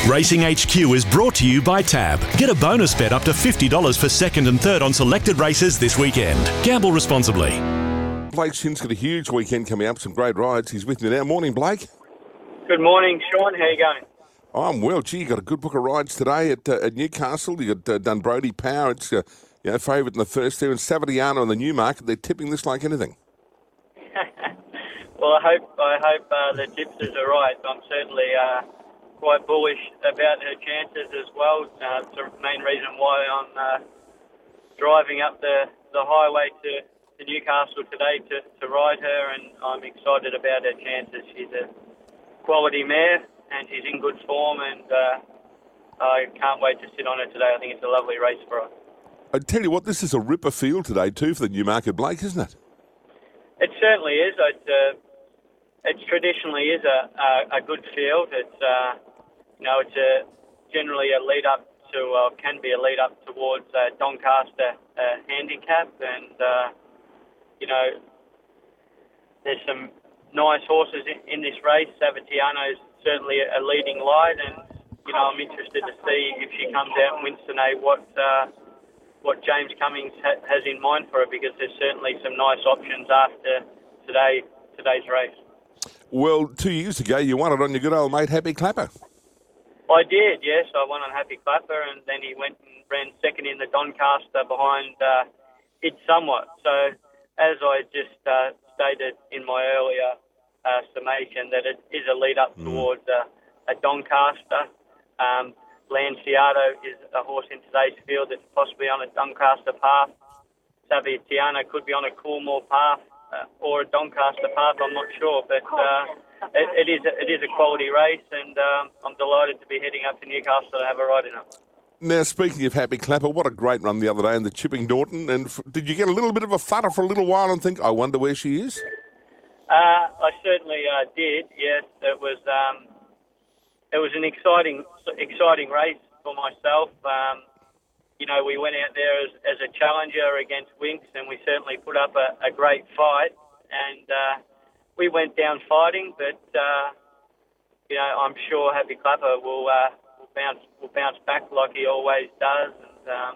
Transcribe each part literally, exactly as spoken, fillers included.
Racing H Q is brought to you by Tab. Get a bonus bet up to fifty dollars for second and third on selected races this weekend. Gamble responsibly. Blake Shinn's got a huge weekend coming up, some great rides. He's with me now. Morning, Blake. Good morning, Sean. How you going? I'm well. Gee, you got a good book of rides today at uh, at Newcastle. You got uh, Dunbrody Power. It's uh, you know, favourite in the first there, and Savatiano in the Newmarket. They're tipping this like anything. Well, I hope I hope uh, the tipsters are right. I'm certainly uh, quite bullish about her chances as well. Uh, it's the main reason why I'm uh, driving up the, the highway to, to Newcastle today to, to ride her, and I'm excited about her chances. She's a quality mare, and she's in good form, and uh, I can't wait to sit on her today. I think it's a lovely race for her. I tell you what, this is a ripper field today too for the Newmarket, Blake, isn't it? It certainly is. It, uh, it traditionally is a, a, a good field. It's uh, you know it's a generally a lead up to uh, can be a lead up towards uh, Doncaster uh, handicap, and uh, you know there's some nice horses in, in this race. Savatiano is certainly a leading light, and you know I'm interested to see if she comes out and wins today what uh, what James Cummings ha- has in mind for her, because there's certainly some nice options after today today's race. Well, two years ago you won it on your good old mate Happy Clapper. I did, yes. I won on Happy Clapper, and then he went and ran second in the Doncaster behind uh, It Somewhat. So as I just uh, stated in my earlier uh, summation, that it is a lead-up mm. towards uh, a Doncaster. Um, Lanciato is a horse in today's field that's possibly on a Doncaster path. Savatiano could be on a Coolmore path uh, or a Doncaster path, I'm not sure. But uh, it, it is a, it is a quality race, and um, I'm delighted to be heading up to Newcastle to have a ride in it. Now, speaking of Happy Clapper, what a great run the other day in the Chipping Norton. And f- did you get a little bit of a flutter for a little while and think, I wonder where she is? Uh, I certainly uh, did, yes. It was um, it was an exciting exciting race for myself. Um, you know, we went out there as, as a challenger against Winx, and we certainly put up a, a great fight. And uh, we went down fighting, but, uh, you know, I'm sure Happy Clapper will... Uh, Bounce, will bounce back like he always does, and um,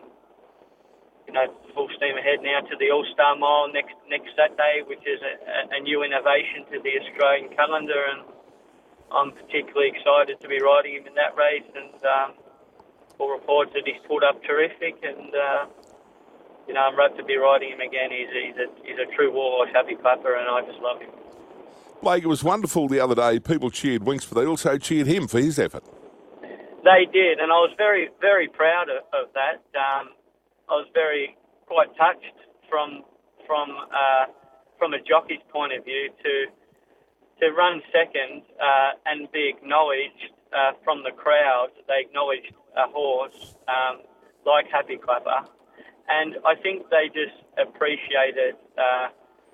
you know, full steam ahead now to the All-Star Mile next next Saturday, which is a, a new innovation to the Australian calendar, and I'm particularly excited to be riding him in that race. And um, all reports that he's pulled up terrific, and uh, you know, I'm rapt to be riding him again. He's, he's a he's a true warhorse, Happy Clapper, and I just love him. Blake, it was wonderful the other day. People cheered Winx, but they also cheered him for his effort. They did, and I was very, very proud of, of that. Um, I was very quite touched from from uh, from a jockey's point of view to to run second uh, and be acknowledged uh, from the crowd. They acknowledged a horse um, like Happy Clapper, and I think they just appreciated, uh,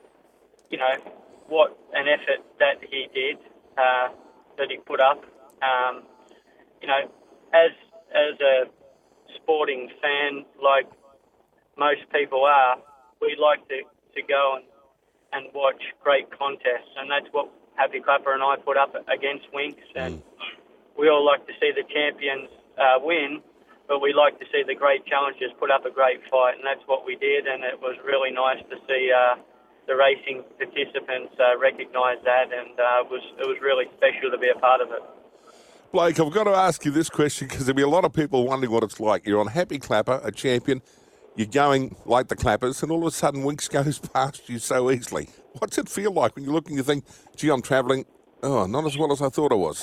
you know, what an effort that he did, uh, that he put up. Um, you know. As as a sporting fan, like most people are, we like to, to go and, and watch great contests, and that's what Happy Clapper and I put up against Winx. And we all like to see the champions uh, win, but we like to see the great challengers put up a great fight, and that's what we did. And it was really nice to see uh, the racing participants uh, recognise that, and uh, it was it was really special to be a part of it. Blake, I've got to ask you this question because there'll be a lot of people wondering what it's like. You're on Happy Clapper, a champion. You're going like the Clappers, and all of a sudden Winx goes past you so easily. What's it feel like when you look and you think, gee, I'm travelling, oh, not as well as I thought I was?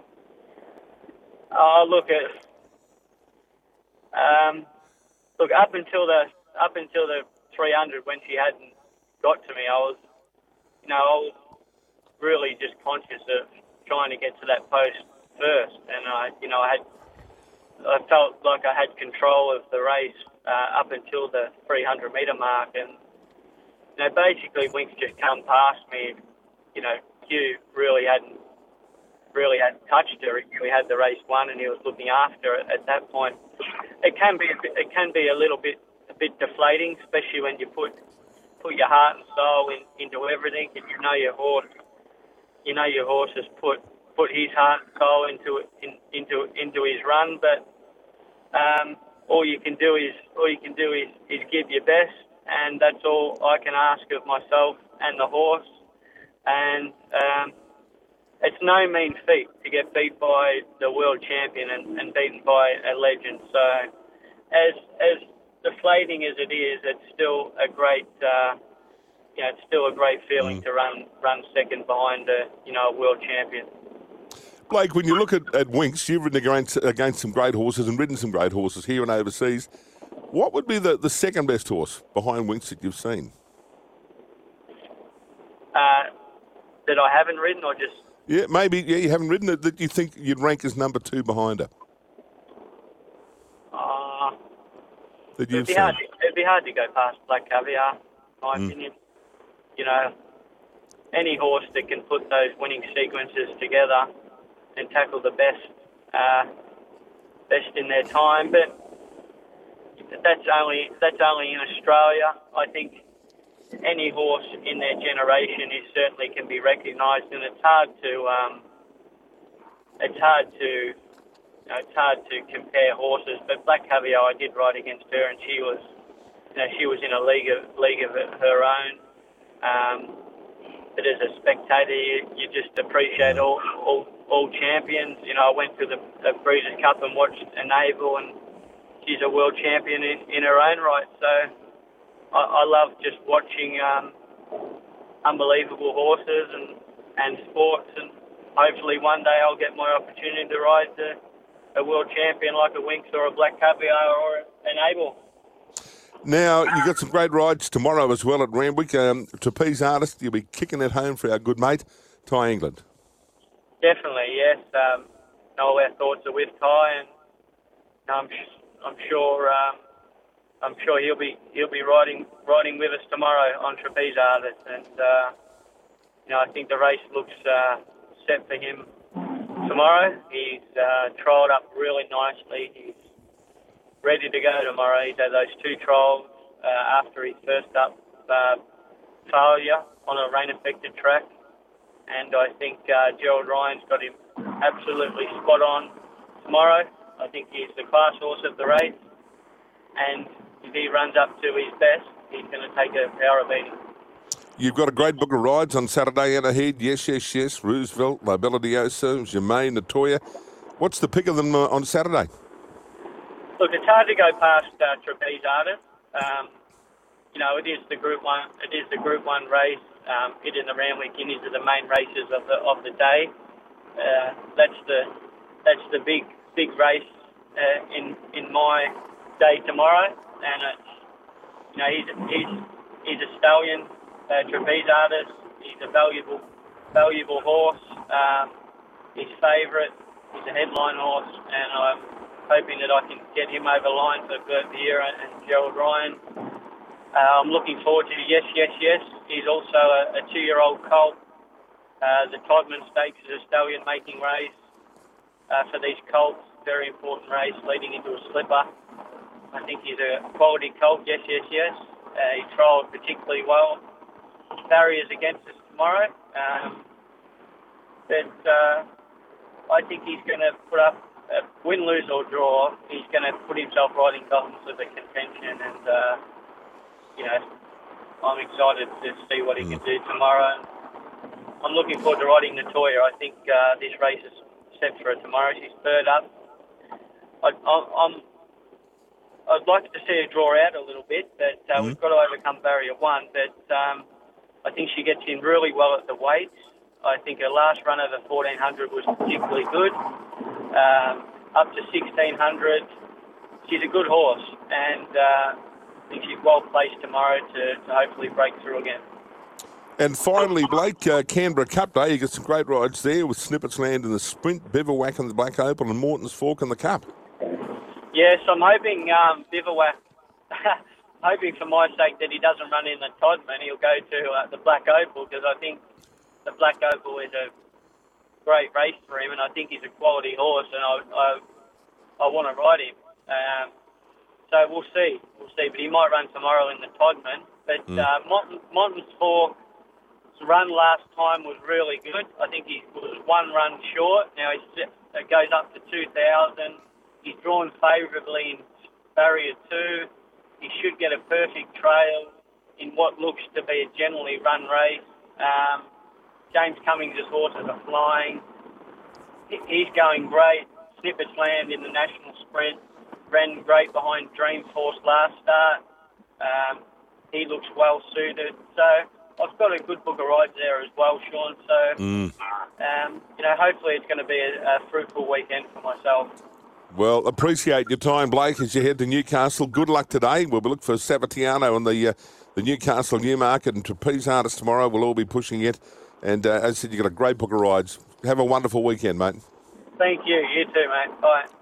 Oh, look, at, um, look, up until the up until the three hundred, when she hadn't got to me, I was, you know, I was really just conscious of trying to get to that post first, and I, you know, I had, I felt like I had control of the race uh, up until the three hundred metre mark, and you know, basically Winx just come past me. You know, Hugh really hadn't really hadn't touched her. He had the race won, and he was looking after it at that point. It can be, a bit, it can be a little bit, a bit deflating, especially when you put put your heart and soul in, into everything, and you know your horse, you know your horse has put put his heart and soul into it, in, into into his run. But um, all you can do is all you can do is, is give your best, and that's all I can ask of myself and the horse. And um, it's no mean feat to get beat by the world champion and, and beaten by a legend. So, as as deflating as it is, it's still a great, uh, you know, it's still a great feeling mm. to run run second behind a you know a world champion. Blake, when you look at, at Winx, you've ridden against, against some great horses and ridden some great horses here and overseas. What would be the, the second best horse behind Winx that you've seen? Uh, that I haven't ridden, or just yeah, maybe yeah, you haven't ridden it that you think you'd rank as number two behind her. Uh, that it'd you've be seen. hard. To, it'd be hard to go past Black Caviar, in my mm. opinion. You know, any horse that can put those winning sequences together and tackle the best, uh, best in their time. But that's only that's only in Australia. I think any horse in their generation is certainly can be recognised, and it's hard to um, it's hard to you know, it's hard to compare horses. But Black Caviar, I did ride against her, and she was you know she was in a league of league of her own. Um, but as a spectator, you, you just appreciate all, all all champions. You know, I went to the, the Breeders' Cup and watched Enable, and she's a world champion in, in her own right. So I, I love just watching um, unbelievable horses and, and sports, and hopefully one day I'll get my opportunity to ride the, a world champion like a Winx or a Black Caviar or an Enable. Now, you've got some great rides tomorrow as well at Randwick. Um, Trapeze Artist, you'll be kicking it home for our good mate, Ty England. Definitely, yes. Um, all our thoughts are with Ty, and I'm I'm sure um, I'm sure he'll be he'll be riding riding with us tomorrow on Trapeze Artist, and uh, you know I think the race looks uh, set for him tomorrow. He's uh, trialled up really nicely. He's ready to go tomorrow. He's had those two trials uh, after his first up uh, failure on a rain-affected track. And I think uh, Gerald Ryan's got him absolutely spot on tomorrow. I think he's the class horse of the race. And if he runs up to his best, he's going to take a power beating. You've got a great book of rides on Saturday and ahead. Yes, yes, yes. Roosevelt, Mobilitioso, Germain, Natoya. What's the pick of them uh, on Saturday? Look, it's hard to go past uh, Trapeze Artist. Um, you know, it is the Group One. It is the Group One race. Um, it and the Randwick Guineas are the main races of the of the day. Uh, that's the that's the big big race uh, in in my day tomorrow. And it's you know he's he's he's a stallion, uh, Trapeze Artist. He's a valuable valuable horse. Um, his favourite. He's a headline horse, and I'm hoping that I can get him over the line for Bert Vieira and Gerald Ryan. Uh, I'm looking forward to Yes, Yes, Yes. He's also a, a two-year-old colt. Uh, the Todman Stakes is a stallion-making race uh, for these colts. Very important race leading into a slipper. I think he's a quality colt. Yes, Yes, Yes. Uh, he trialled particularly well. Barriers against us tomorrow. Um, but uh, I think he's going to put up Uh, win, lose or draw, he's going to put himself right in Golden Slipper contention, and uh, you know, I'm excited to see what he can do tomorrow. I'm looking forward to riding Natoya. I think uh, this race is set for her tomorrow. She's third up. I, I'm, I'd like to see her draw out a little bit, but uh, mm-hmm. we've got to overcome barrier one. But um, I think she gets in really well at the weights. I think her last run over fourteen hundred was particularly good. Um, up to sixteen hundred, she's a good horse, and uh, I think she's well placed tomorrow to, to hopefully break through again. And finally, Blake, uh, Canberra Cup Day, you get some great rides there with Snippets Land in the Sprint, Bivouac in the Black Opal, and Morton's Fork in the Cup. Yes, I'm hoping um, Bivouac, hoping for my sake that he doesn't run in the Todman. He'll go to uh, the Black Opal, because I think the Black Opal is a great race for him, and I think he's a quality horse, and I I, I want to ride him. Um, so we'll see, we'll see. But he might run tomorrow in the Todman. But mm. uh, Mont- Monton's Fork run last time was really good. I think he was one run short. Now he's, it goes up to two thousand. He's drawn favourably in barrier two. He should get a perfect trail in what looks to be a generally run race. Um, James Cummings' horses are flying. He's going great. Snippets Land in the national sprint ran great behind Dreamforce last start. Um, he looks well suited. So I've got a good book of rides there as well, Sean. So, Mm. um, you know, hopefully it's going to be a, a fruitful weekend for myself. Well, appreciate your time, Blake, as you head to Newcastle. Good luck today. We'll look for Savatiano and the uh, the Newcastle Newmarket and Trapeze Artist tomorrow. We'll all be pushing it. And uh, as I said, you've got a great book of rides. Have a wonderful weekend, mate. Thank you. You too, mate. Bye.